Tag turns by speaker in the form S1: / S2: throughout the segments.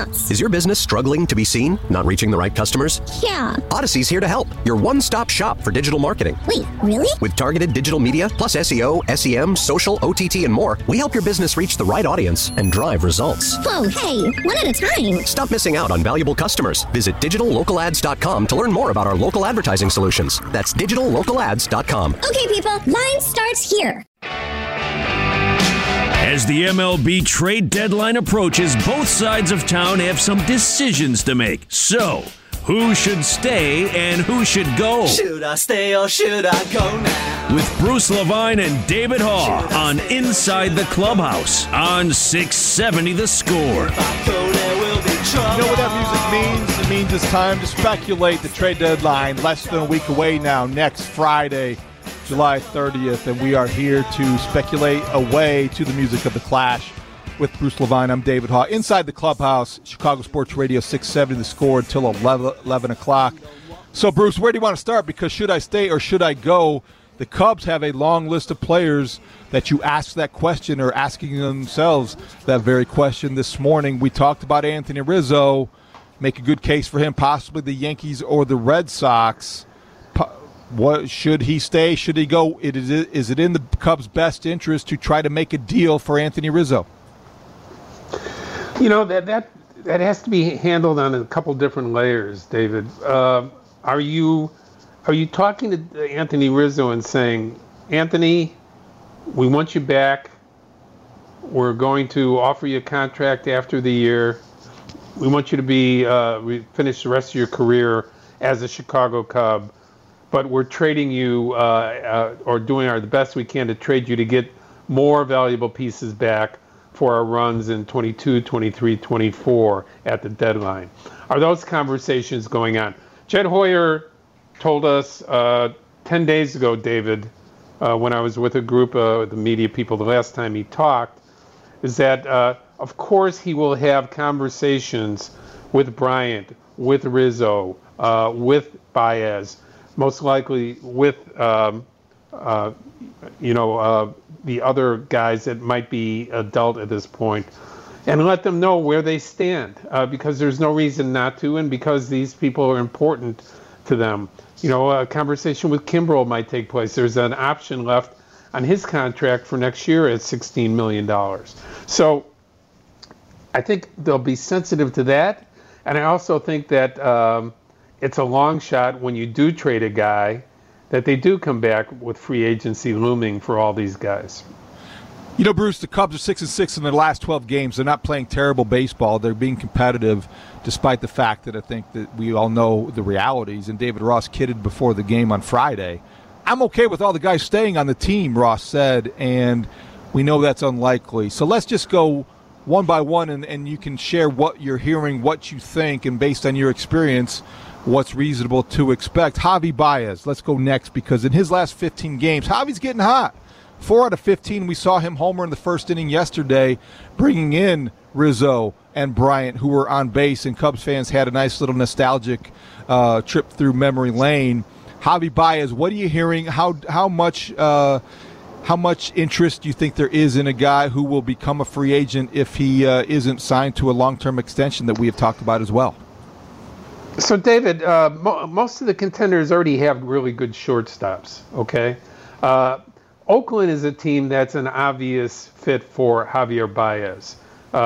S1: else.
S2: Is your business struggling to be seen? Not reaching the right customers?
S1: Yeah.
S2: Odyssey's here to help. Your one-stop shop for digital marketing.
S1: Wait, really?
S2: With targeted digital media, plus SEO, SEM, social, OTT, and more, we help your business reach the right audience and drive results.
S1: Whoa, hey, one at a time.
S2: Stop missing out on valuable customers. Visit digitallocalads.com to learn more about our local advertising solutions. That's digitallocalads.com.
S1: Okay, people, line starts here.
S3: As the MLB trade deadline approaches, both sides of town have some decisions to make. So, who should stay and who should go?
S4: Should I stay or should I go now?
S3: With Bruce Levine and David Haugh on Inside the Clubhouse on 670 The Score.
S4: If I go, there will be trouble.
S5: You know what that music means? It means it's time to speculate. The trade deadline less than a week away now, next Friday, July 30th, and we are here to speculate away to the music of The Clash with Bruce Levine. I'm David Haugh. Inside the Clubhouse, Chicago Sports Radio 670 The Score until 11 o'clock. So, Bruce, where do you want to start? Because should I stay or should I go? The Cubs have a long list of players that you ask that question or asking themselves that very question this morning. We talked about Anthony Rizzo. Make a good case for him, possibly the Yankees or the Red Sox. What should he stay? Should he go? Is it in the Cubs' best interest to try to make a deal for Anthony Rizzo?
S6: You know, that has to be handled on a couple different layers, David. Are you talking to Anthony Rizzo and saying, Anthony, we want you back. We're going to offer you a contract after the year. We want you to be finish the rest of your career as a Chicago Cub. But we're trading you or doing the best we can to trade you to get more valuable pieces back for our runs in 22, 23, 24 at the deadline. Are those conversations going on? Jed Hoyer told us 10 days ago, David, when I was with a group of the media people the last time he talked, is that, of course, he will have conversations with Bryant, with Rizzo, with Baez, most likely with, the other guys that might be adult at this point, and let them know where they stand, because there's no reason not to, and because these people are important to them. You know, a conversation with Kimbrel might take place. There's an option left on his contract for next year at $16 million. So I think they'll be sensitive to that, and I also think that it's a long shot when you do trade a guy that they do come back with free agency looming for all these guys.
S5: You know, Bruce, the Cubs are 6-6 in their last 12 games. They're not playing terrible baseball. They're being competitive, despite the fact that I think that we all know the realities. And David Ross kidded before the game on Friday. I'm okay with all the guys staying on the team, Ross said, and we know that's unlikely. So let's just go one by one, and you can share what you're hearing, what you think, and based on your experience, what's reasonable to expect. Javi Baez, let's go next, because in his last 15 games, Javi's getting hot. 4 out of 15, we saw him homer in the first inning yesterday, bringing in Rizzo and Bryant, who were on base, and Cubs fans had a nice little nostalgic trip through memory lane. Javi Baez, what are you hearing? How much interest do you think there is in a guy who will become a free agent if he isn't signed to a long-term extension that we have talked about as well?
S6: So, David, most of the contenders already have really good shortstops, okay? Oakland is a team that's an obvious fit for Javier Baez.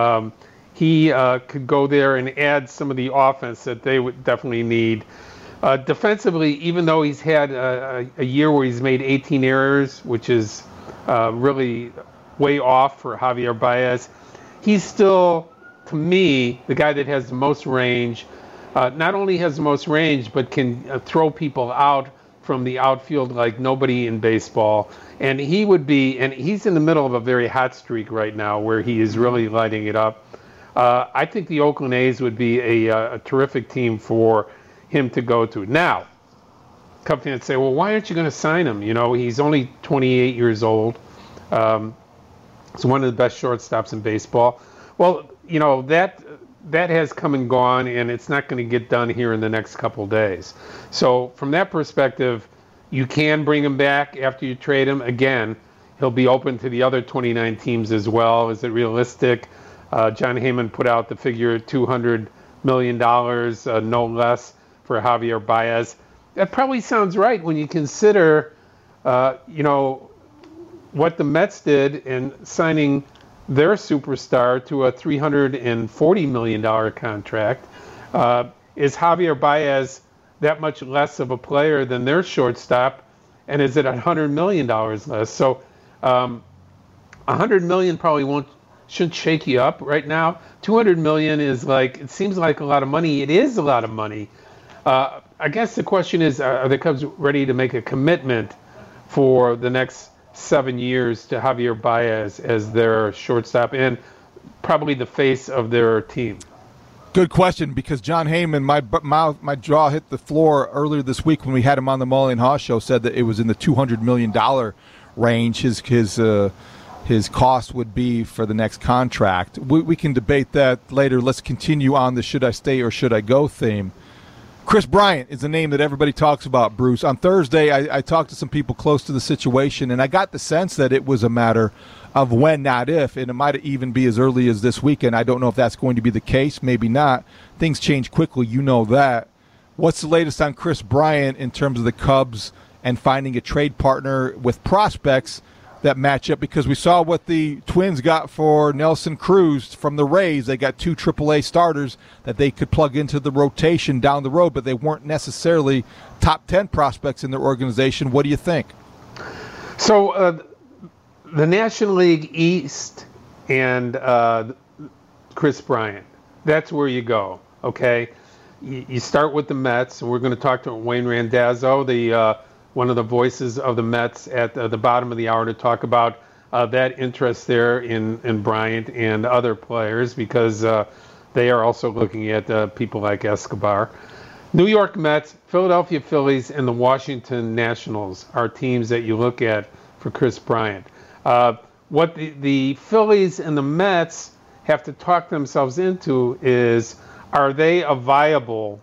S6: He could go there and add some of the offense that they would definitely need. Defensively, even though he's had a year where he's made 18 errors, which is really way off for Javier Baez, he's still, to me, the guy that has the most range. Not only has the most range, but can throw people out from the outfield like nobody in baseball. And he would be, and he's in the middle of a very hot streak right now where he is really lighting it up. I think the Oakland A's would be a terrific team for him to go to. Now, Cub fans say, well, why aren't you going to sign him? You know, he's only 28 years old. He's one of the best shortstops in baseball. Well, you know, that has come and gone, and it's not going to get done here in the next couple of days. So from that perspective, you can bring him back after you trade him. Again, he'll be open to the other 29 teams as well. Is it realistic? John Heyman put out the figure $200 million, no less, for Javier Baez. That probably sounds right when you consider, what the Mets did in signing their superstar to a $340 million contract. Is Javier Baez that much less of a player than their shortstop? And is it $100 million less? So $100 million probably shouldn't shake you up right now. $200 million is it seems like a lot of money. It is a lot of money. I guess the question is, are the Cubs ready to make a commitment for the next 7 years to Javier Baez as their shortstop and probably the face of their team?
S5: Good question, because John Heyman, my jaw hit the floor earlier this week when we had him on the Mully and Haw show, said that it was in the $200 million range. His cost would be for the next contract. We can debate that later. Let's continue on the should I stay or should I go theme. Kris Bryant is the name that everybody talks about, Bruce. On Thursday, I talked to some people close to the situation, and I got the sense that it was a matter of when, not if, and it might even be as early as this weekend. I don't know if that's going to be the case. Maybe not. Things change quickly. You know that. What's the latest on Kris Bryant in terms of the Cubs and finding a trade partner with prospects that match up? Because we saw what the Twins got for Nelson Cruz from the Rays. They got 2 AAA starters that they could plug into the rotation down the road, but they weren't necessarily top 10 prospects in their organization. What do you think?
S6: So the National League East and Kris Bryant, that's where you go, okay? You start with the Mets, and we're going to talk to Wayne Randazzo, one of the voices of the Mets at the bottom of the hour, to talk about that interest there in Bryant and other players, because they are also looking at people like Escobar. New York Mets, Philadelphia Phillies, and the Washington Nationals are teams that you look at for Kris Bryant. What the Phillies and the Mets have to talk themselves into is, are they a viable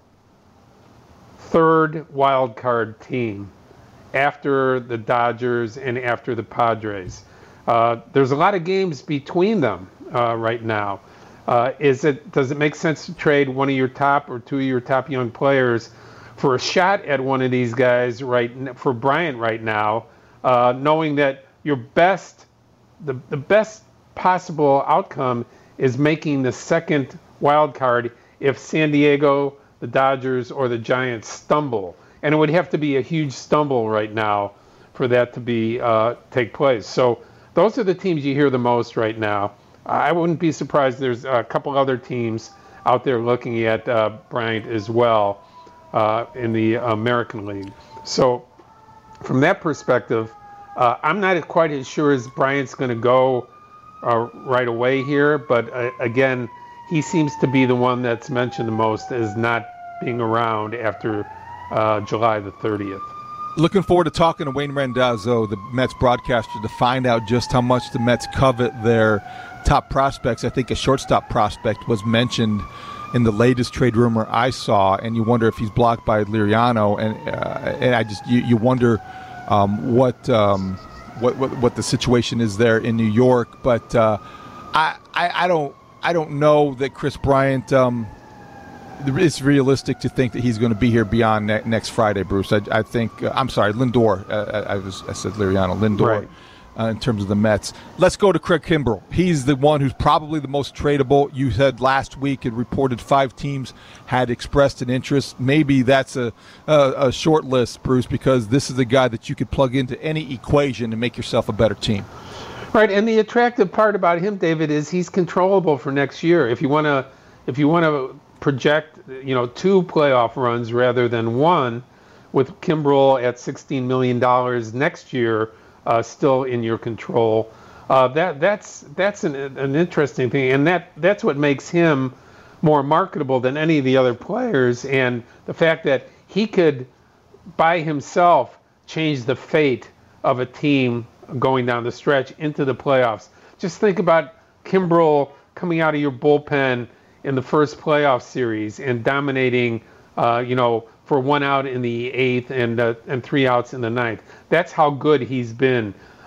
S6: third wild card team after the Dodgers and after the Padres? There's a lot of games between them right now. Does it make sense to trade one of your top or 2 of your top young players for a shot at one of these guys for Bryant right now, knowing that your the best possible outcome is making the second wild card if San Diego, the Dodgers, or the Giants stumble? And it would have to be a huge stumble right now for that to take place. So those are the teams you hear the most right now. I wouldn't be surprised there's a couple other teams out there looking at Bryant as well in the American League. So from that perspective, I'm not quite as sure as Bryant's going to go right away here. But again, he seems to be the one that's mentioned the most as not being around after July the 30th.
S5: Looking forward to talking to Wayne Randazzo, the Mets broadcaster, to find out just how much the Mets covet their top prospects. I think a shortstop prospect was mentioned in the latest trade rumor I saw, and you wonder if he's blocked by Liriano, and I just you wonder what the situation is there in New York. But I don't know that Kris Bryant. It's realistic to think that he's going to be here beyond next Friday, Bruce. I think I'm sorry, Lindor. I said Liriano, Lindor.
S6: Right.
S5: In terms of the Mets. Let's go to Craig Kimbrel. He's the one who's probably the most tradable. You said last week it reported 5 teams had expressed an interest. Maybe that's a short list, Bruce, because this is a guy that you could plug into any equation and make yourself a better team.
S6: Right, and the attractive part about him, David, is he's controllable for next year. If you want to project, 2 playoff runs rather than 1, with Kimbrel at $16 million next year, still in your control. That's an interesting thing, and that's what makes him more marketable than any of the other players. And the fact that he could, by himself, change the fate of a team going down the stretch into the playoffs. Just think about Kimbrel coming out of your bullpen in the first playoff series and dominating, for 1 out in the 8th and 3 outs in the 9th. That's how good he's been.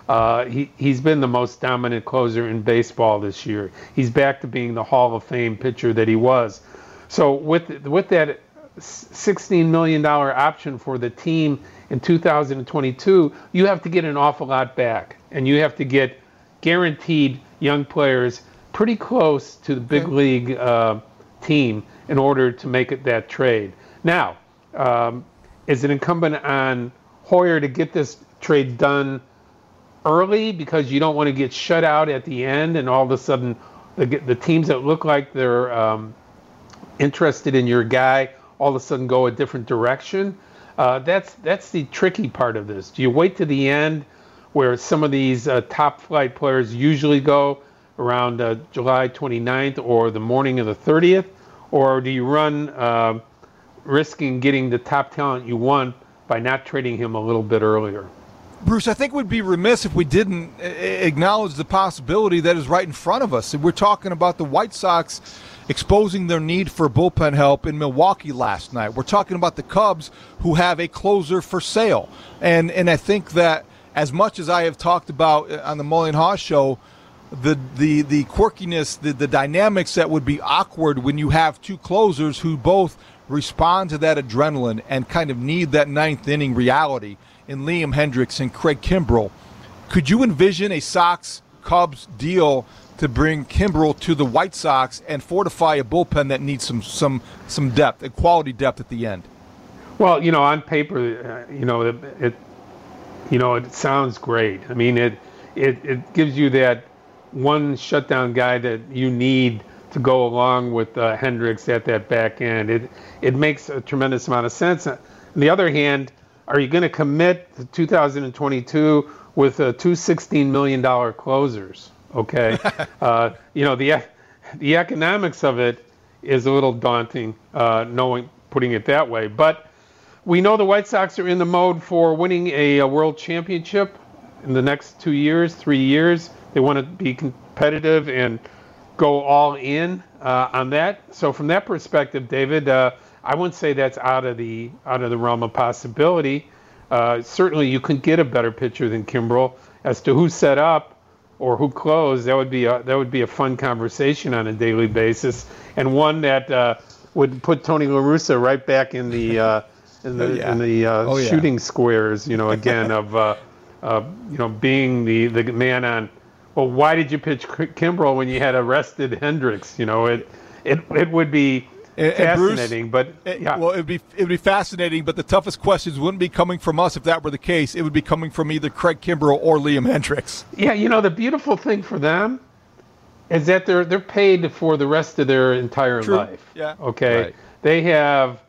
S6: He's been the most dominant closer in baseball this year. He's back to being the Hall of Fame pitcher that he was. So with that $16 million option for the team in 2022, you have to get an awful lot back, and you have to get guaranteed young players pretty close to the big league team in order to make it that trade. Now, is it incumbent on Hoyer to get this trade done early because you don't want to get shut out at the end and all of a sudden the teams that look like they're interested in your guy all of a sudden go a different direction? That's the tricky part of this. Do you wait to the end where some of these top flight players usually go around July 29th or the morning of the 30th? Or do you run risking getting the top talent you want by not trading him a little bit earlier?
S5: Bruce, I think we'd be remiss if we didn't acknowledge the possibility that is right in front of us. We're talking about the White Sox exposing their need for bullpen help in Milwaukee last night. We're talking about the Cubs, who have a closer for sale. And I think that as much as I have talked about on the Mully and Haw show, the quirkiness, the dynamics that would be awkward when you have two closers who both respond to that adrenaline and kind of need that ninth inning reality in Liam Hendriks and Craig Kimbrel. Could you envision a Sox-Cubs deal to bring Kimbrel to the White Sox and fortify a bullpen that needs some depth, a quality depth at the end?
S6: Well, on paper, it sounds great. I mean, it gives you that one shutdown guy that you need to go along with Hendriks at that back end. It makes a tremendous amount of sense. On the other hand, are you going to commit to 2022 with two $16 million closers? Okay, the economics of it is a little daunting, putting it that way. But we know the White Sox are in the mode for winning a world championship in the next 2 years, 3 years. They want to be competitive and go all in on that. So from that perspective, David, I wouldn't say that's out of the realm of possibility. Certainly, you can get a better pitcher than Kimbrel. As to who set up or who closed, that would be a fun conversation on a daily basis, and one that would put Tony La Russa right back in the shooting squares. Again of being the man on. Well, why did you pitch Kimbrel when you had arrested Hendriks? It would be fascinating,
S5: Bruce,
S6: but yeah.
S5: Well, it'd be fascinating, but the toughest questions wouldn't be coming from us if that were the case. It would be coming from either Craig Kimbrel or Liam Hendriks.
S6: Yeah, the beautiful thing for them is that they're paid for the rest of their entire life.
S5: Yeah.
S6: Okay.
S5: Right.
S6: They have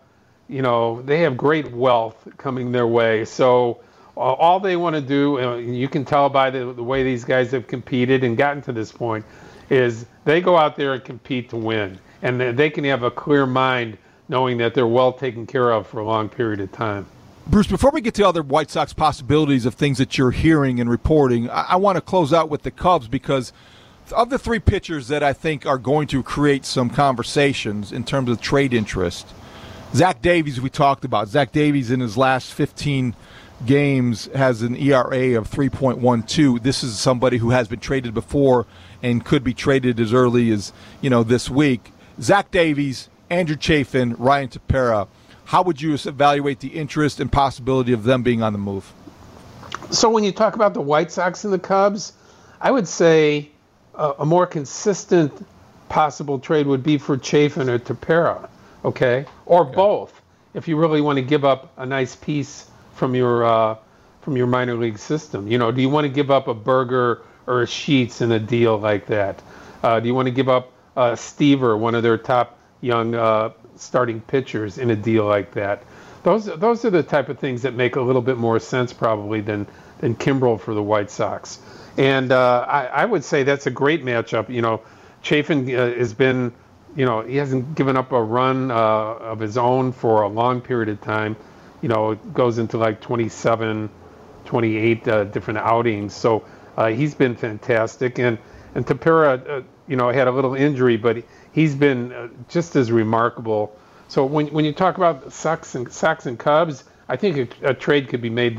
S6: great wealth coming their way. So all they want to do, you can tell by the way these guys have competed and gotten to this point, is they go out there and compete to win. And they can have a clear mind knowing that they're well taken care of for a long period of time.
S5: Bruce, before we get to other White Sox possibilities of things that you're hearing and reporting, I want to close out with the Cubs because of the three pitchers that I think are going to create some conversations in terms of trade interest, Zach Davies we talked about. Zach Davies in his last 15 games has an ERA of 3.12. This is somebody who has been traded before and could be traded as early as, this week. Zach Davies, Andrew Chafin, Ryan Tepera. How would you evaluate the interest and possibility of them being on the move?
S6: So when you talk about the White Sox and the Cubs, I would say a more consistent possible trade would be for Chafin or Tepera, okay? Or both, if you really want to give up a nice piece from your minor league system. Do you want to give up a Berger or a Sheets in a deal like that? Do you want to give up Stever, one of their top young starting pitchers, in a deal like that? Those are the type of things that make a little bit more sense probably than Kimbrel for the White Sox. And I would say that's a great matchup. Chafin has been, he hasn't given up a run of his own for a long period of time. It goes into like 27, 28 different outings. So he's been fantastic. And Tepera, had a little injury, but he's been just as remarkable. So when you talk about Sox and Cubs, I think a trade could be made there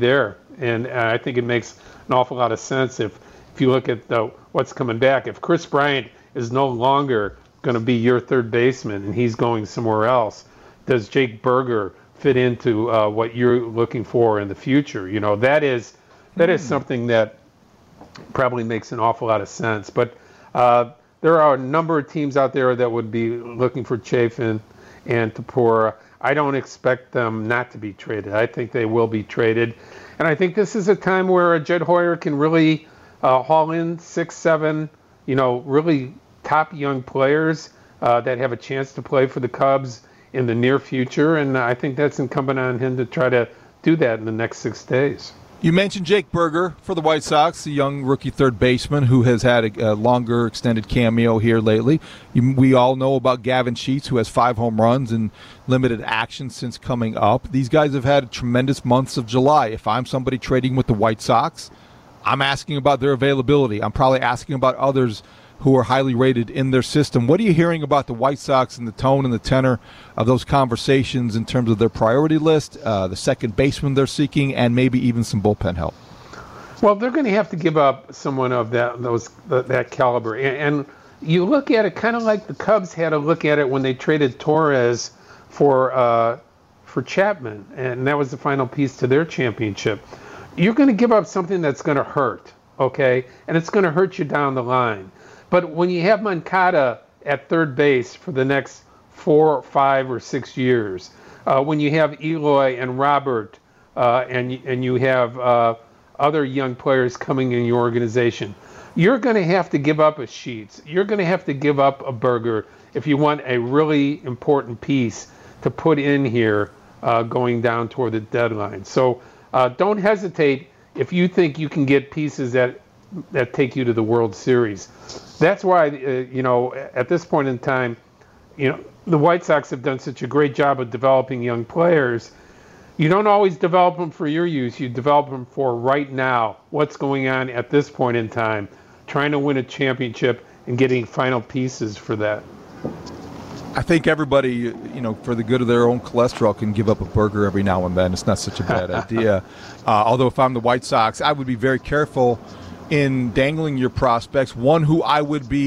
S6: And I think it makes an awful lot of sense if you look at what's coming back. If Chris Bryant is no longer going to be your third baseman and he's going somewhere else, does Jake Burger fit into what you're looking for in the future? You know, that is something that probably makes an awful lot of sense. But there are a number of teams out there that would be looking for Chafin and Tapora. I don't expect them not to be traded. I think they will be traded. And I think this is a time where Jed Hoyer can really haul in 6, 7, really top young players that have a chance to play for the Cubs in the near future. And I think that's incumbent on him to try to do that in the next 6 days.
S5: You mentioned Jake Burger for the White Sox, the young rookie third baseman who has had a longer extended cameo here lately. We all know about Gavin Sheets, who has 5 home runs and limited action since coming up. These guys have had tremendous months of July. If I'm somebody trading with the White Sox, I'm asking about their availability. I'm probably asking about others who are highly rated in their system. What are you hearing about the White Sox and the tone and the tenor of those conversations in terms of their priority list, the second baseman they're seeking, and maybe even some bullpen help?
S6: Well, they're going to have to give up someone of that caliber. And you look at it kind of like the Cubs had a look at it when they traded Torres for Chapman, and that was the final piece to their championship. You're going to give up something that's going to hurt, okay? And it's going to hurt you down the line. But when you have Moncada at third base for the next 4, 5, or 6 years, when you have Eloy and Robert, and you have other young players coming in your organization, you're going to have to give up a Sheets. You're going to have to give up a Burger if you want a really important piece to put in here going down toward the deadline. So don't hesitate if you think you can get pieces that take you to the World Series. That's why, at this point in time, the White Sox have done such a great job of developing young players. You don't always develop them for your use. You develop them for right now, what's going on at this point in time, trying to win a championship and getting final pieces for that.
S5: I think everybody, for the good of their own cholesterol, can give up a Burger every now and then. It's not such a bad idea. Although if I'm the White Sox, I would be very careful in dangling your prospects. One who I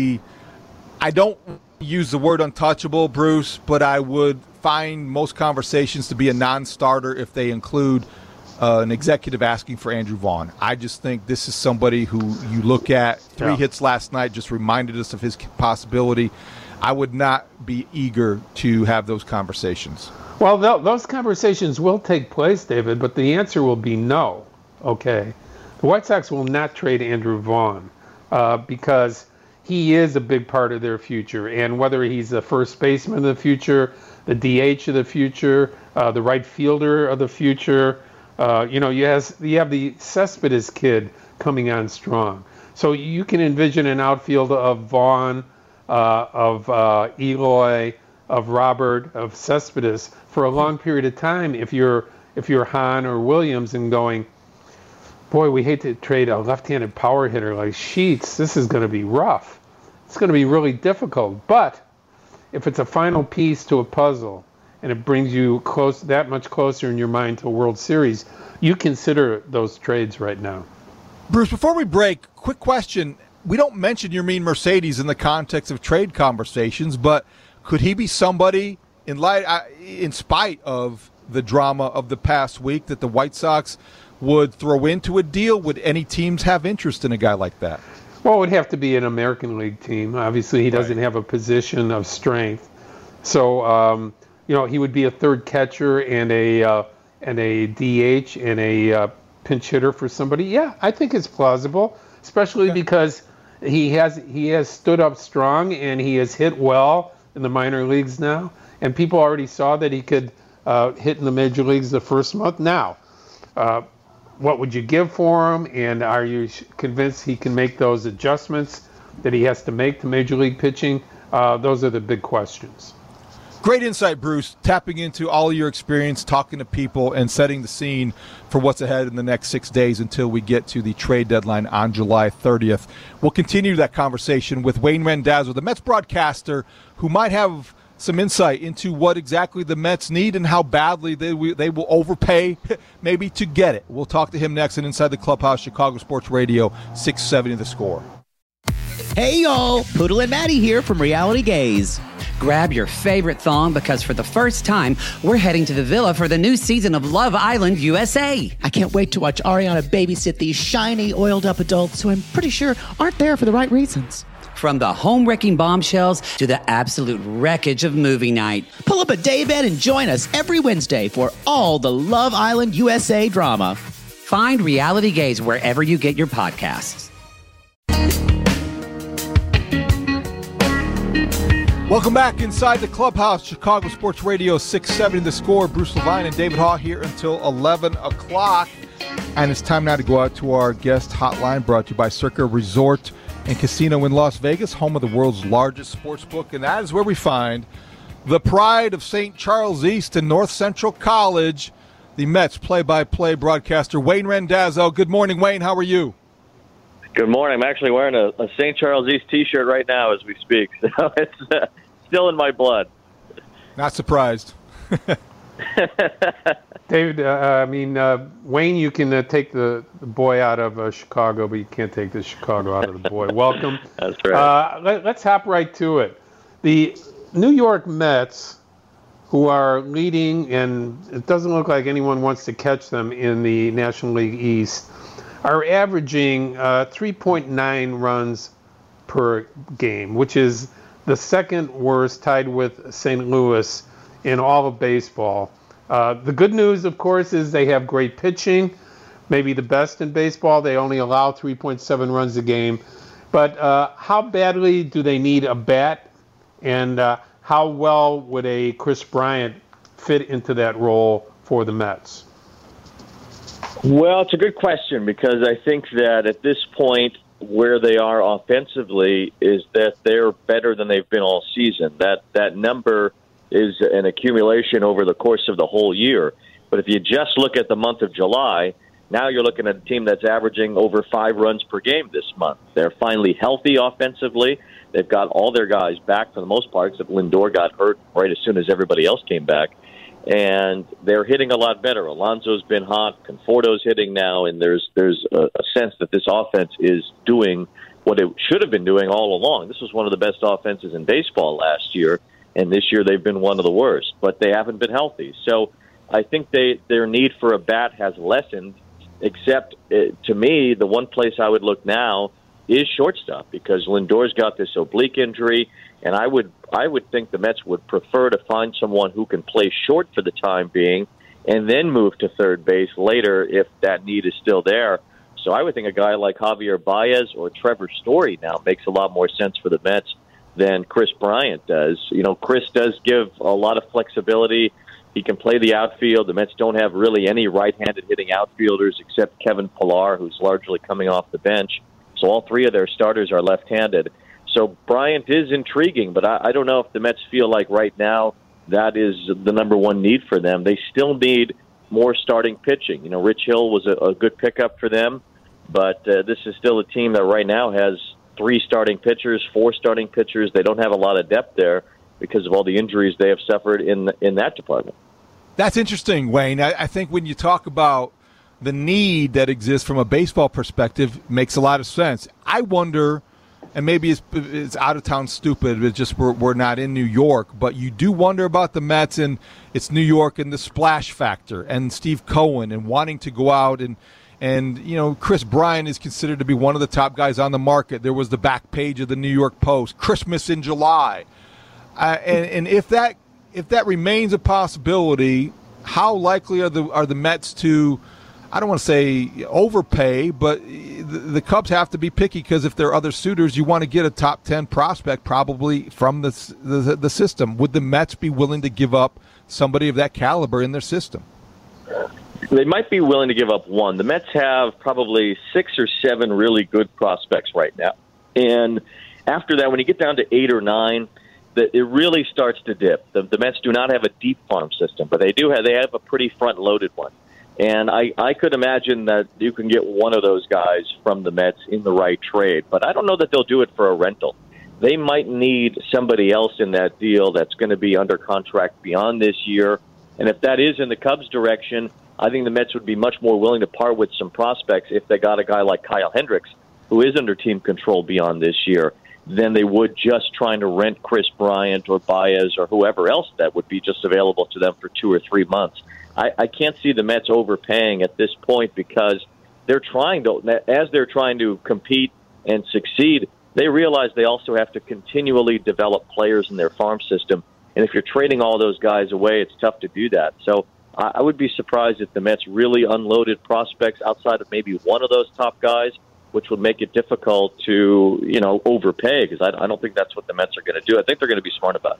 S5: don't use the word untouchable, Bruce, but I would find most conversations to be a non-starter if they include an executive asking for Andrew Vaughn. I just think this is somebody who you look at, 3 hits last night just reminded us of his possibility. I would not be eager to have those conversations.
S6: Well, those conversations will take place, David, but the answer will be no, okay? The White Sox will not trade Andrew Vaughn because he is a big part of their future. And whether he's the first baseman of the future, the DH of the future, the right fielder of the future, you have the Cespedes kid coming on strong. So you can envision an outfield of Vaughn, of Eloy, of Robert, of Cespedes for a long period of time if you're Hahn or Williams and going, boy, we hate to trade a left-handed power hitter like Sheets. This is going to be rough. It's going to be really difficult. But if it's a final piece to a puzzle and it brings you that much closer in your mind to a World Series, you consider those trades right now.
S5: Bruce, before we break, quick question. We don't mention Yermin Mercedes in the context of trade conversations, but could he be somebody, in spite of the drama of the past week, that the White Sox would throw into a deal? Would any teams have interest in a guy like that?
S6: Well, it would have to be an American League team. Obviously, he doesn't have a position of strength. So, he would be a third catcher and a DH and a pinch hitter for somebody. Yeah, I think it's plausible, especially because he has stood up strong and he has hit well in the minor leagues now. And people already saw that he could hit in the major leagues the first month. Now, what would you give for him? And are you convinced he can make those adjustments that he has to make to major league pitching? Those are the big questions.
S5: Great insight, Bruce, tapping into all of your experience, talking to people, and setting the scene for what's ahead in the next 6 days until we get to the trade deadline on July 30th. We'll continue that conversation with Wayne Randazzo, the Mets broadcaster, who might have some insight into what exactly the Mets need and how badly they will overpay maybe to get it. We'll talk to him next on Inside the Clubhouse, Chicago Sports Radio, 670 The Score.
S7: Hey y'all, Poodle and Maddie here from Reality Gaze.
S8: Grab your favorite thong because for the first time, we're heading to the villa for the new season of Love Island USA.
S7: I can't wait to watch Ariana babysit these shiny, oiled-up adults who I'm pretty sure aren't there for the right reasons.
S8: From the home-wrecking bombshells to the absolute wreckage of movie night.
S7: Pull up a daybed and join us every Wednesday for all the Love Island USA drama.
S8: Find Reality Gaze wherever you get your podcasts.
S5: Welcome back inside the Clubhouse, Chicago Sports Radio 670 The Score. Bruce Levine and David Haugh here until 11 o'clock. And it's time now to go out to our guest hotline, brought to you by Circa Resort and Casino in Las Vegas, home of the world's largest sports book. And that is where we find the pride of St. Charles East and North Central College, the Mets play-by-play broadcaster, Wayne Randazzo. Good morning, Wayne. How are you?
S9: Good morning. I'm actually wearing a St. Charles East T-shirt right now as we speak, so it's still in my blood.
S5: Not surprised.
S6: David, Wayne, you can take the boy out of Chicago, but you can't take the Chicago out of the boy. Welcome.
S9: That's right.
S6: Let's hop right to it. The New York Mets, who are leading, and it doesn't look like anyone wants to catch them in the National League East, are averaging 3.9 runs per game, which is the second worst, tied with St. Louis in all of baseball. The good news, of course, is they have great pitching, maybe the best in baseball. They only allow 3.7 runs a game. But how badly do they need a bat, and how well would a Chris Bryant fit into that role for the Mets?
S9: Well, it's a good question because I think that at this point where they are offensively is that they're better than they've been all season. That number is an accumulation over the course of the whole year. But if you just look at the month of July, now you're looking at a team that's averaging over 5 runs per game this month. They're finally healthy offensively. They've got all their guys back for the most part, except Lindor got hurt right as soon as everybody else came back. And they're hitting a lot better. Alonso's been hot. Conforto's hitting now, and there's a sense that this offense is doing what it should have been doing all along. This was one of the best offenses in baseball last year, and this year they've been one of the worst. But they haven't been healthy. So I think their need for a bat has lessened, except to me, the one place I would look now is shortstop because Lindor's got this oblique injury. And I would think the Mets would prefer to find someone who can play short for the time being and then move to third base later if that need is still there. So I would think a guy like Javier Baez or Trevor Story now makes a lot more sense for the Mets than Chris Bryant does. You know, Chris does give a lot of flexibility. He can play the outfield. The Mets don't have really any right-handed hitting outfielders except Kevin Pillar, who's largely coming off the bench. So all 3 of their starters are left-handed. So Bryant is intriguing, but I don't know if the Mets feel like right now that is the number one need for them. They still need more starting pitching. You know, Rich Hill was a good pickup for them, but this is still a team that right now has 3 starting pitchers, 4 starting pitchers. They don't have a lot of depth there because of all the injuries they have suffered in that department.
S5: That's interesting, Wayne. I think when you talk about the need that exists from a baseball perspective, it makes a lot of sense. I wonder, and maybe it's out-of-town stupid, it's just we're not in New York, but you do wonder about the Mets, and it's New York and the splash factor and Steve Cohen and wanting to go out and you know, Chris Bryant is considered to be one of the top guys on the market. There was the back page of the New York Post, Christmas in July. And if that remains a possibility, how likely are the Mets to, I don't want to say overpay, but the Cubs have to be picky because if there are other suitors, you want to get a top 10 prospect probably from the system. Would the Mets be willing to give up somebody of that caliber in their system?
S9: They might be willing to give up one. The Mets have probably 6 or 7 really good prospects right now. And after that, when you get down to 8 or 9, it really starts to dip. The Mets do not have a deep farm system, but they have a pretty front-loaded one. And I could imagine that you can get one of those guys from the Mets in the right trade. But I don't know that they'll do it for a rental. they might need somebody else in that deal that's going to be under contract beyond this year. And if that is in the Cubs' direction, I think the Mets would be much more willing to part with some prospects if they got a guy like Kyle Hendricks, who is under team control beyond this year, than they would just trying to rent Chris Bryant or Baez or whoever else that would be just available to them for 2 or 3 months. I can't see the Mets overpaying at this point because they're trying to, as they're trying to compete and succeed, they realize they also have to continually develop players in their farm system. And if you're trading all those guys away, it's tough to do that. So I would be surprised if the Mets really unloaded prospects outside of maybe one of those top guys, which would make it difficult to, overpay, because I don't think that's what the Mets are going to do. I think they're going to be smart about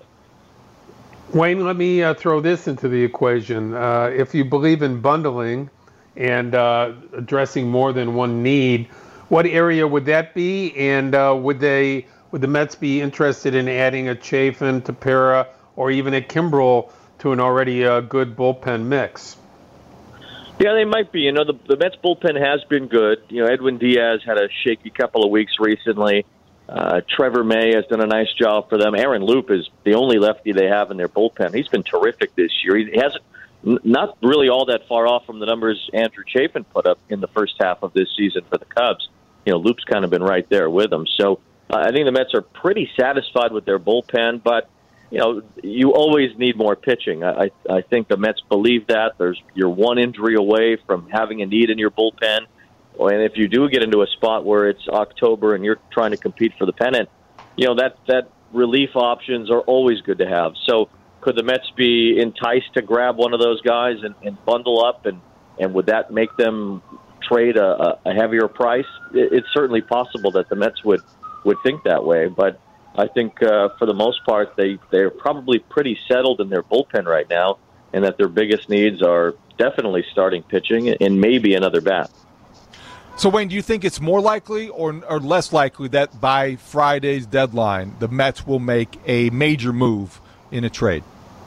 S9: it.
S6: Wayne, let me throw this into the equation. If you believe in bundling and addressing more than one need, what area would that be? And would the Mets be interested in adding a Chafin, Tepera, or even a Kimbrel to an already good bullpen mix?
S9: Yeah, they might be. The Mets bullpen has been good. Edwin Diaz had a shaky couple of weeks recently. Trevor May has done a nice job for them. Aaron Loop is the only lefty they have in their bullpen. He's been terrific this year. He hasn't not really all that far off from the numbers Andrew Chafin put up in the first half of this season for the Cubs. Loop's kind of been right there with them. So I think the Mets are pretty satisfied with their bullpen, but you always need more pitching. I think the Mets believe that. You're one injury away from having a need in your bullpen. And if you do get into a spot where it's October and you're trying to compete for the pennant, that relief options are always good to have. So could the Mets be enticed to grab one of those guys and bundle up, and would that make them trade a heavier price? It's certainly possible that the Mets would think that way, but I think for the most part they're probably pretty settled in their bullpen right now, and that their biggest needs are definitely starting pitching and maybe another bat.
S5: So, Wayne, do you think it's more likely or less likely that by Friday's deadline the Mets will make a major move in a trade?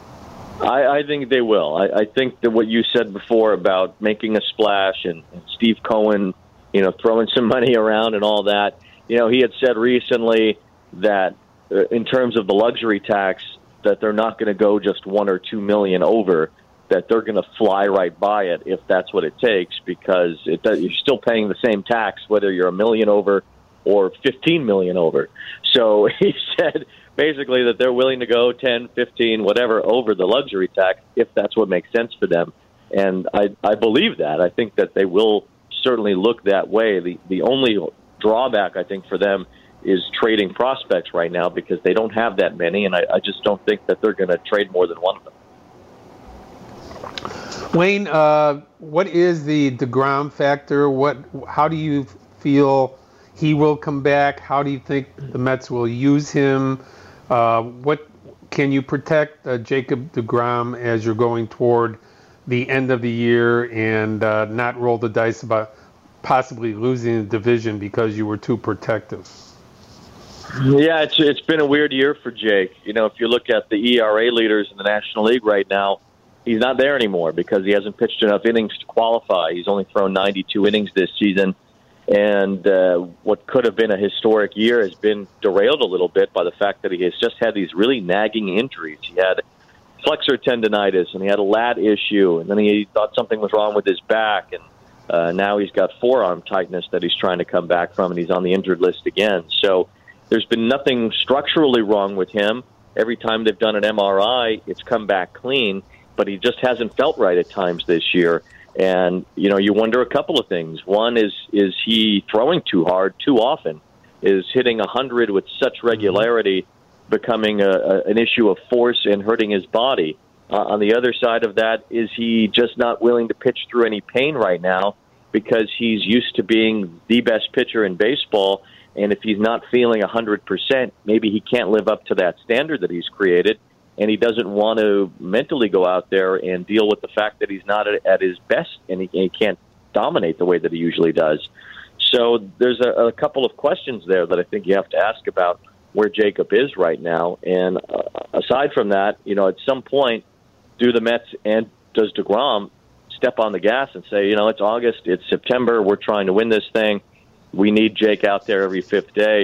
S9: I think they will. I think that what you said before about making a splash and Steve Cohen, throwing some money around and all that, he had said recently that in terms of the luxury tax, that they're not going to go just $1 or $2 million over, that they're going to fly right by it if that's what it takes, because you're still paying the same tax whether you're $1 million over or $15 million over. So he said basically that they're willing to go 10, 15, whatever over the luxury tax if that's what makes sense for them. And I believe that. I think that they will certainly look that way. The only drawback, I think, for them is trading prospects right now, because they don't have that many, and I just don't think that they're going to trade more than one of them.
S6: Wayne, what is the DeGrom factor? How do you feel he will come back? How do you think the Mets will use him? What can you protect Jacob DeGrom as you're going toward the end of the year and not roll the dice about possibly losing the division because you were too protective?
S9: Yeah, it's been a weird year for Jake. If you look at the ERA leaders in the National League right now, he's not there anymore because he hasn't pitched enough innings to qualify. He's only thrown 92 innings this season, and what could have been a historic year has been derailed a little bit by the fact that he has just had these really nagging injuries. He had flexor tendonitis, and he had a lat issue, and then he thought something was wrong with his back, and now he's got forearm tightness that he's trying to come back from, and he's on the injured list again. So there's been nothing structurally wrong with him. Every time they've done an MRI, it's come back clean, but he just hasn't felt right at times this year. And, you wonder a couple of things. One is he throwing too hard too often? Is hitting 100 with such regularity becoming an issue of force and hurting his body? On the other side of that, is he just not willing to pitch through any pain right now because he's used to being the best pitcher in baseball? And if he's not feeling 100%, maybe he can't live up to that standard that he's created, and he doesn't want to mentally go out there and deal with the fact that he's not at his best and he can't dominate the way that he usually does. So there's a couple of questions there that I think you have to ask about where Jacob is right now. And aside from that, at some point, do the Mets and does DeGrom step on the gas and say, it's August, it's September, we're trying to win this thing. We need Jake out there every fifth day.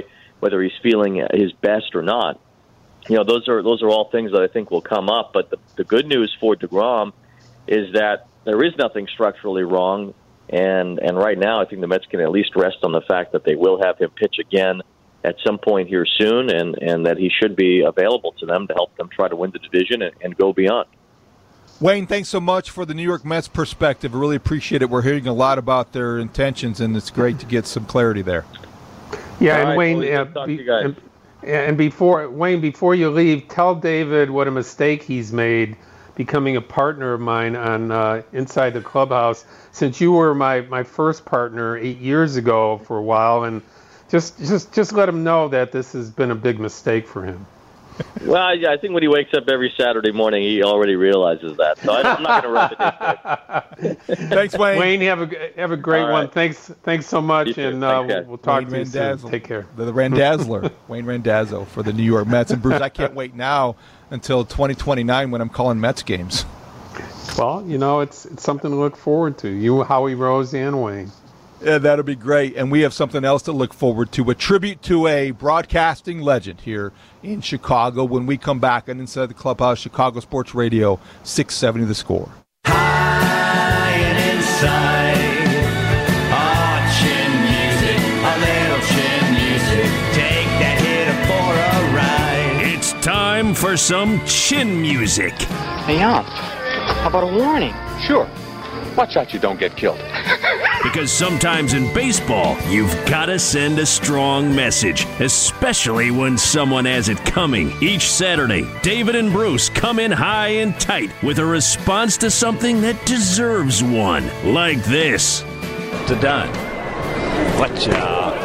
S9: whether he's feeling his best or not. Those are all things that I think will come up. But the good news for DeGrom is that there is nothing structurally wrong. And right now, I think the Mets can at least rest on the fact that they will have him pitch again at some point here soon, and that he should be available to them to help them try to win the division and go beyond.
S5: Wayne, thanks so much for the New York Mets perspective. I really appreciate it. We're hearing a lot about their intentions, and it's great to get some clarity there.
S6: Yeah, and
S9: right,
S6: Wayne, and before you leave, tell David what a mistake he's made becoming a partner of mine on Inside the Clubhouse, since you were my first partner 8 years ago for a while, and just let him know that this has been a big mistake for him.
S9: Well, I think when he wakes up every Saturday morning, he already realizes that. So I'm not going to rub it in there.
S5: Thanks, Wayne.
S6: Wayne, have a great one. Thanks so much, and we'll talk
S5: Wayne
S6: to you soon.
S5: Randazzo.
S6: Take care.
S5: The Randazzler, Wayne Randazzo for the New York Mets. And Bruce, I can't wait now until 2029 when I'm calling Mets games.
S6: Well, it's something to look forward to. You, Howie Rose, and Wayne.
S5: Yeah, that'll be great. And we have something else to look forward to, a tribute to a broadcasting legend here in Chicago when we come back on Inside the Clubhouse, Chicago Sports Radio, 670 The Score.
S4: High and inside, chin music, a little chin music. Take that hitter for a ride.
S3: It's time for some chin music.
S10: Hey, Ump, how about a warning? Sure. Watch out you don't get killed.
S3: Because sometimes in baseball, you've got to send a strong message, especially when someone has it coming. Each Saturday, David and Bruce come in high and tight with a response to something that deserves one. Like this.
S11: To Don. Watch out.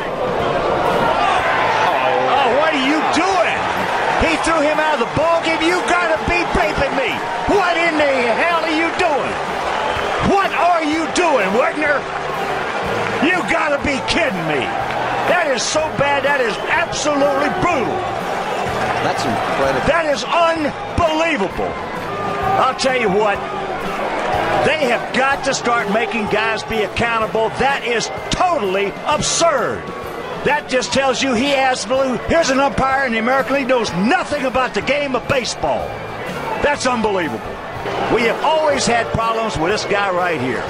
S11: Oh, what are you doing? He threw him out of the ball game. You got to be raping me. What in the hell are you doing? What are you doing, Wagner? You gotta be kidding me. That is so bad. That is absolutely brutal.
S12: That's incredible.
S11: That is unbelievable. I'll tell you what. They have got to start making guys be accountable. That is totally absurd. That just tells you he has blue. Here's an umpire in the American League knows nothing about the game of baseball. That's unbelievable. We have always had problems with this guy right here.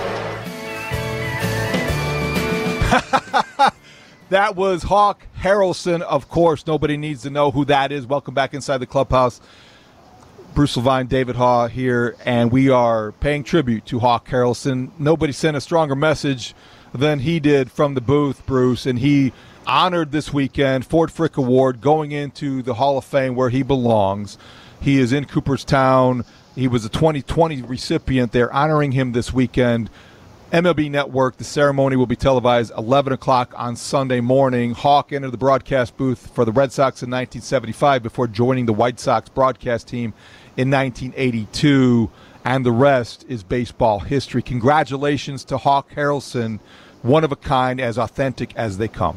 S5: That was Hawk Harrelson, of course. Nobody needs to know who that is. Welcome back Inside the Clubhouse. Bruce Levine, David Haw here, and we are paying tribute to Hawk Harrelson. Nobody sent a stronger message than he did from the booth, Bruce, and he honored this weekend Ford Frick Award, going into the Hall of Fame where he belongs. He is in Cooperstown. He was a 2020 recipient. They're honoring him this weekend. MLB Network, the ceremony will be televised 11 o'clock on Sunday morning. Hawk entered the broadcast booth for the Red Sox in 1975 before joining the White Sox broadcast team in 1982, and the rest is baseball history. Congratulations to Hawk Harrelson, one of a kind, as authentic as they come.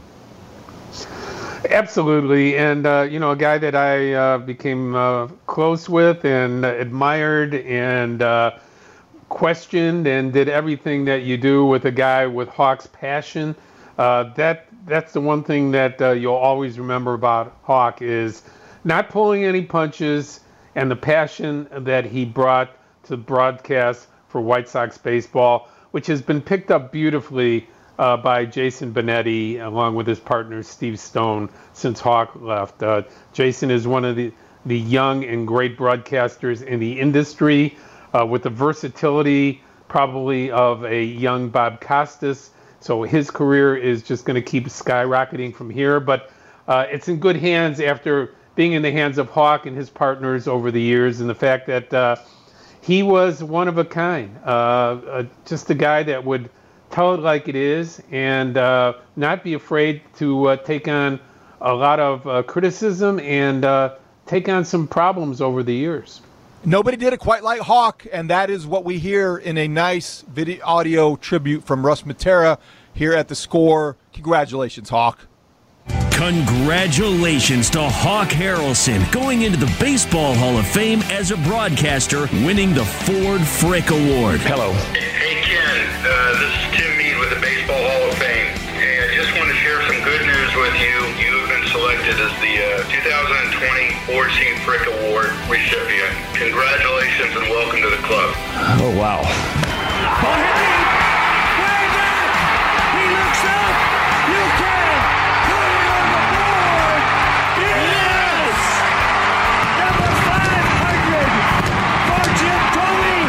S6: Absolutely, and a guy that I became close with and admired and questioned and did everything that you do with a guy with Hawk's passion. That's the one thing that you'll always remember about Hawk is not pulling any punches and the passion that he brought to broadcast for White Sox baseball, which has been picked up beautifully by Jason Benetti along with his partner Steve Stone since Hawk left. Jason is one of the young and great broadcasters in the industry with the versatility probably of a young Bob Costas. So his career is just going to keep skyrocketing from here. But it's in good hands after being in the hands of Hawk and his partners over the years, and the fact that he was one of a kind, just a guy that would tell it like it is and not be afraid to take on a lot of criticism and take on some problems over the years.
S5: Nobody did it quite like Hawk, and that is what we hear in a nice video audio tribute from Russ Matera here at the Score. Congratulations, Hawk.
S3: Congratulations to Hawk Harrelson, going into the Baseball Hall of Fame as a broadcaster, winning the Ford Frick Award.
S13: Hello. Hey, Ken. This is Tim Mead with the Baseball Hall of Fame. Hey, I just want to share some good news with you. You have been selected selected as the 2020 4C Frick Award recipient. Congratulations and welcome to the club.
S11: Oh, wow. Ball hit deep. Way back. He looks up. You can put it on the board. Yes! Number 500 for Jim Thome.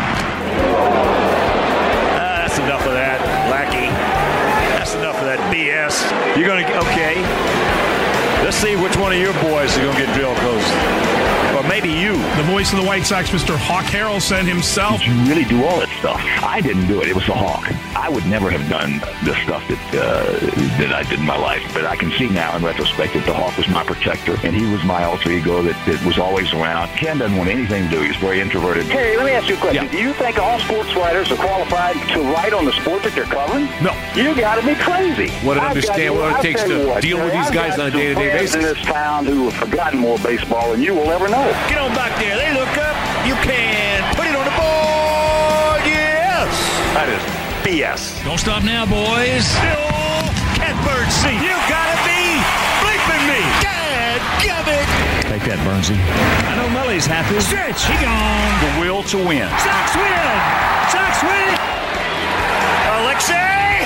S11: That's enough of that, Lackey. That's enough of that BS. You're going to, okay. Let's see which one of your boys is going to get drilled close. Or maybe you.
S14: The voice of the White Sox, Mr. Hawk Harrelson himself.
S15: Did you really do all that stuff? I didn't do it. It was the Hawk. I would never have done the stuff that I did in my life. But I can see now in retrospect that the Hawk was my protector, and he was my alter ego that was always around. Ken doesn't want anything to do. He's very introverted.
S10: Hey, let me ask you a question.
S15: Yeah.
S10: Do you think all sports writers are qualified to write on the sport that they're covering?
S15: No.
S10: You got to be crazy.
S16: What it takes to deal with these guys on a day-to-day basis.
S10: In this town who have forgotten more baseball than you will ever know.
S11: Get on back there. They look up. You can put it on the board. Yes.
S15: That is BS.
S14: Don't stop now, boys.
S11: Still catbird seat. You gotta be bleeping me. God, gummit.
S16: Take that, Bernsey.
S11: I know Melly's happy. Stretch. He gone.
S15: The will to win.
S11: Sox win. Sox win. Alexei.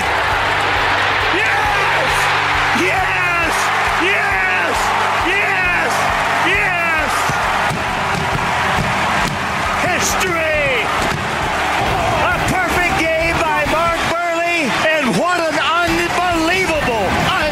S11: Yes. Yes. Yes. Yes. Yes. History. A perfect game by Mark Burley, and what an unbelievable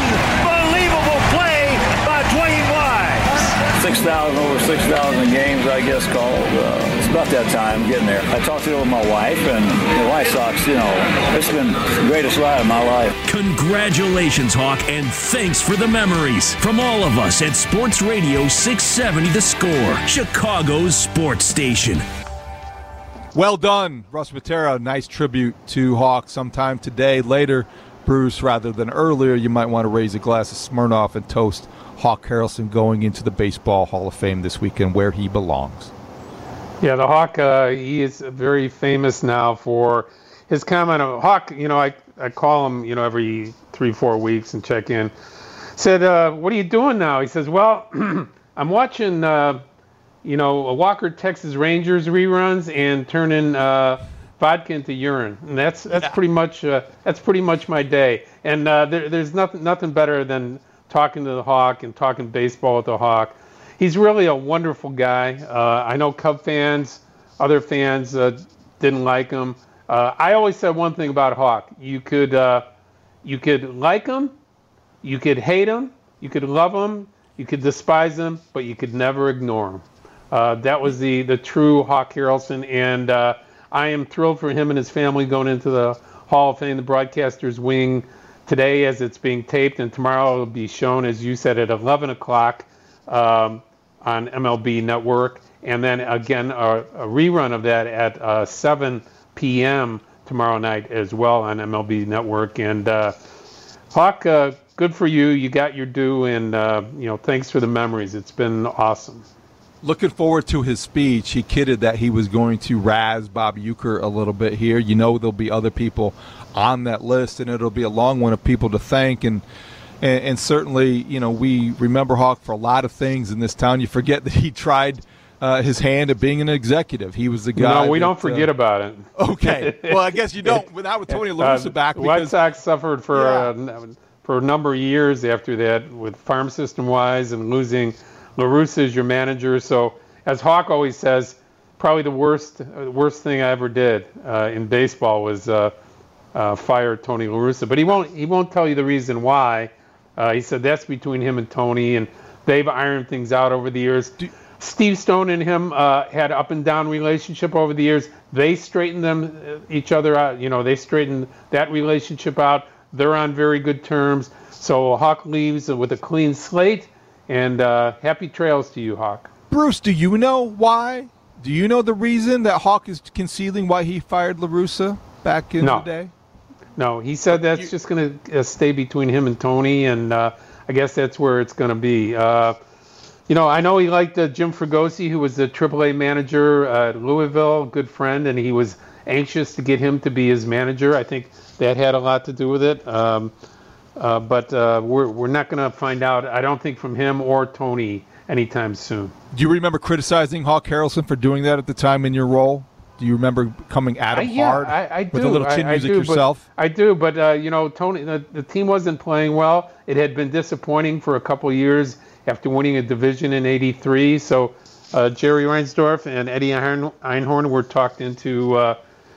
S11: play by Dwayne Wise.
S17: Over 6,000 games, I guess, called. It's about that time getting there. I talked to it with my wife, and the White Sox, it's been the greatest ride of my life.
S3: Congratulations, Hawk, and thanks for the memories. From all of us at Sports Radio 670 The Score, Chicago's sports station.
S5: Well done, Russ Matera. Nice tribute to Hawk sometime today. Later, Bruce, rather than earlier, you might want to raise a glass of Smirnoff and toast Hawk Harrelson going into the Baseball Hall of Fame this weekend where he belongs.
S6: Yeah, the Hawk, he is very famous now for his comment of Hawk, I call him, every 3-4 weeks and check in. Said, what are you doing now? He says, well, I'm watching, Walker Texas Rangers reruns and turning vodka into urine. And that's pretty much my day. And there's nothing better than talking to the Hawk and talking baseball with the Hawk. He's really a wonderful guy. I know Cub fans, other fans didn't like him. I always said one thing about Hawk. You could like him, you could hate him, you could love him, you could despise him, but you could never ignore him. That was the true Hawk Harrelson, and I am thrilled for him and his family going into the Hall of Fame, the broadcaster's wing, today as it's being taped, and tomorrow it'll be shown, as you said, at 11 o'clock on MLB Network, and then again a rerun of that at 7 p.m. tomorrow night as well on MLB Network. And Hawk, good for you. You got your due, and thanks for the memories. It's been awesome.
S5: Looking forward to his speech. He kidded that he was going to razz Bob Uecker a little bit here. There'll be other people on that list, and it'll be a long one of people to thank. And certainly, we remember Hawk for a lot of things in this town. You forget that he tried his hand at being an executive. He was the guy.
S6: No, we don't forget about it.
S5: Okay. Well, I guess you don't. Not with Tony La Russa back.
S6: White Sox suffered for a number of years after that with farm system wise and losing La Russa as your manager. So, as Hawk always says, probably the worst thing I ever did in baseball was fire Tony La Russa. But he won't tell you the reason why. He said that's between him and Tony, and they've ironed things out over the years. Steve Stone and him had up and down relationship over the years. They straightened each other out. They straightened that relationship out. They're on very good terms. So Hawk leaves with a clean slate, and happy trails to you, Hawk.
S5: Bruce, do you know why? Do you know the reason that Hawk is concealing why he fired La Russa back in the day?
S6: No, he said that's just going to stay between him and Tony, and I guess that's where it's going to be. I know he liked Jim Fregosi, who was the AAA manager at Louisville, good friend, and he was anxious to get him to be his manager. I think that had a lot to do with it. But we're not going to find out, I don't think, from him or Tony anytime soon.
S5: Do you remember criticizing Hawk Harrelson for doing that at the time in your role? Do you remember coming at him hard
S6: I do.
S5: with a little chin music yourself?
S6: I do, but Tony, the team wasn't playing well. It had been disappointing for a couple of years after winning a division in '83. So Jerry Reinsdorf and Eddie Einhorn were talked into,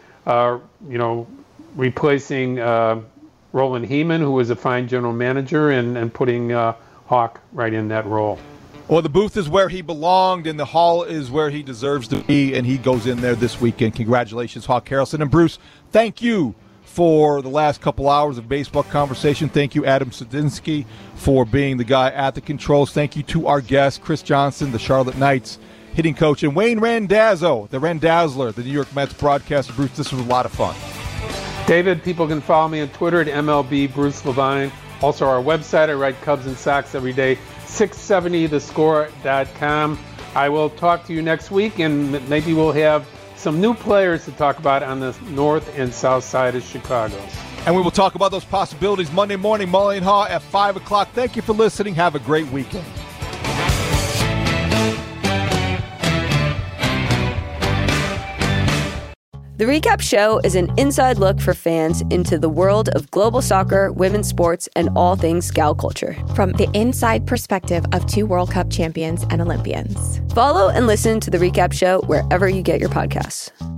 S6: replacing Roland Heeman, who was a fine general manager, and putting Hawk right in that role.
S5: Well, the booth is where he belonged, and the hall is where he deserves to be, and he goes in there this weekend. Congratulations, Hawk Harrelson. And Bruce, thank you for the last couple hours of baseball conversation. Thank you, Adam Sadinsky, for being the guy at the controls. Thank you to our guest, Chris Johnson, the Charlotte Knights hitting coach, and Wayne Randazzo, the Randazzler, the New York Mets broadcaster. Bruce, this was a lot of fun.
S6: David, people can follow me on Twitter at MLB Bruce Levine. Also, our website, I write Cubs and Sox every day, 670thescore.com. I will talk to you next week, and maybe we'll have some new players to talk about on the north and south side of Chicago.
S5: And we will talk about those possibilities Monday morning, Mully and Haw at 5 o'clock. Thank you for listening. Have a great weekend.
S18: The Recap Show is an inside look for fans into the world of global soccer, women's sports, and all things gal culture.
S19: From the inside perspective of 2 World Cup champions and Olympians.
S18: Follow and listen to The Recap Show wherever you get your podcasts.